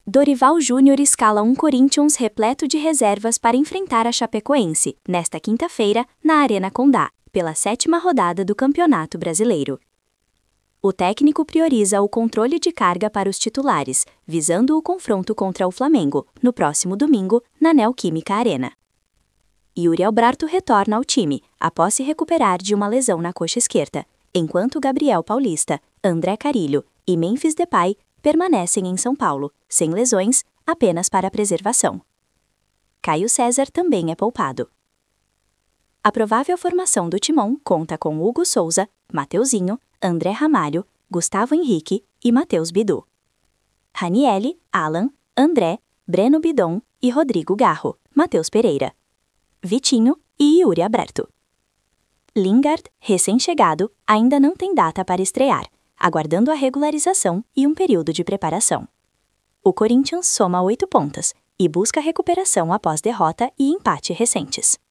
Dorival Júnior escala um Corinthians repleto de reservas para enfrentar a Chapecoense, nesta quinta-feira, na Arena Condá, pela 7ª rodada do Campeonato Brasileiro. O técnico prioriza o controle de carga para os titulares, visando o confronto contra o Flamengo, no próximo domingo, na Neoquímica Arena. Yuri Alberto retorna ao time, após se recuperar de uma lesão na coxa esquerda, enquanto Gabriel Paulista, André Carrilho e Memphis Depay permanecem em São Paulo, sem lesões, apenas para preservação. Caio César também é poupado. A provável formação do Timão conta com Hugo Souza, Mateuzinho, André Ramalho, Gustavo Henrique e Matheus Bidu. Ranielli, Alan, André, Breno Bidon e Rodrigo Garro, Matheus Pereira. Vitinho e Yuri Alberto. Lingard, recém-chegado, ainda não tem data para estrear, aguardando a regularização e um período de preparação. O Corinthians soma 8 pontos e busca recuperação após derrota e empate recentes.